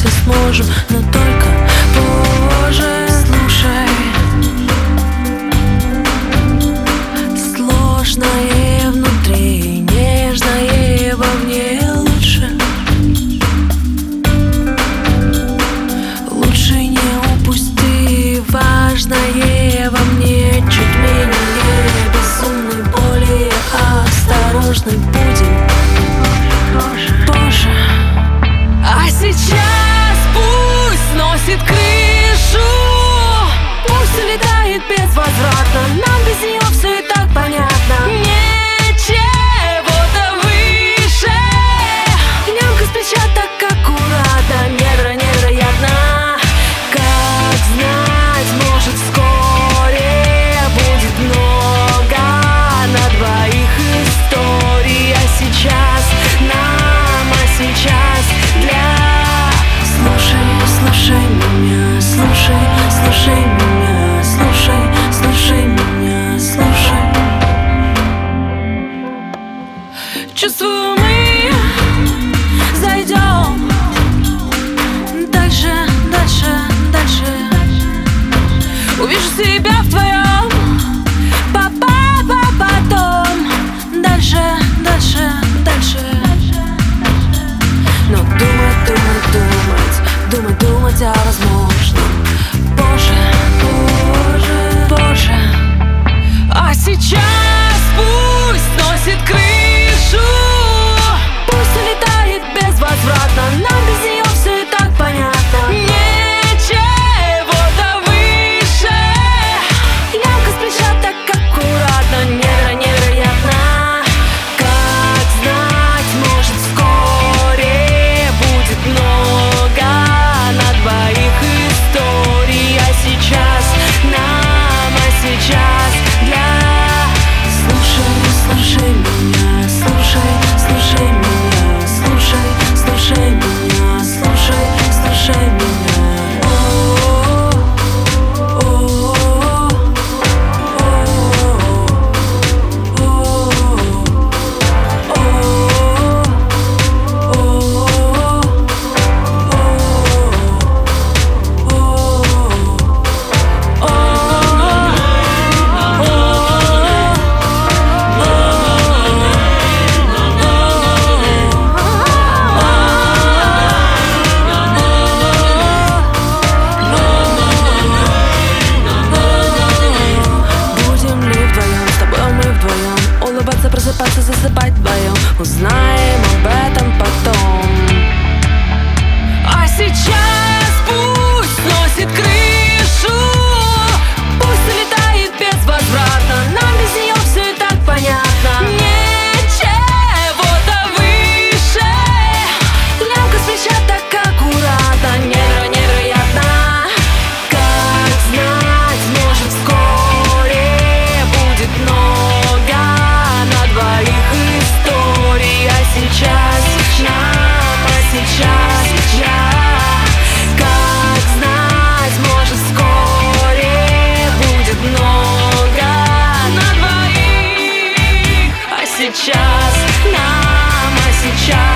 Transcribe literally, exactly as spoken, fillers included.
все сможем, но только позже. Слушай, сложное внутри, нежное вовне. Лучше, лучше не упусти важное во мне. Чуть менее безумной боли, осторожны будем позже. А сейчас пусть сносит крышу, пусть улетает безвозвратно. Нам без нее все и так понятно. Ничего-то выше, лямка с плеча так аккуратно. Недра невероятно, как знать, может вскоре будет много на двоих историй. А сейчас нам, а сейчас для... Слушай, слушай меня, слушай, слушай меня, слушай, слушай меня, слушай. Чувствую, мы зайдем дальше, дальше, дальше. Увижу себя в твоем па-па-па потом. Дальше, дальше, дальше. Но думать, думать, думать, думать, думать о возможном позже, позже, позже. А сейчас пусть сносит крышу, пусть улетает безвозвратно. Нам без нее все и так понятно. Ничего-то выше, лямка с плеча так аккуратно. Неверо- невероятно, как знать, может вскоре будет много на двоих историй. А сейчас нам, а сейчас для... Слушай, слушай меня, слушай, слушай меня, слушай, слушай меня, слушай, слушай меня. Улыбаться, просыпаться, засыпать вдвоем. Узнаем об этом потом. А сейчас пусть сносит крышу, пусть улетает безвозвратно. Нам без нее все и так понятно. Ничего-то выше, лямка с плеча так аккуратно. Неверо- невероятно, как знать, может вскоре будет много на двоих историй. А сейчас нам, а сейчас я, как знать, может вскоре будет много на двоих. А сейчас нам, а сейчас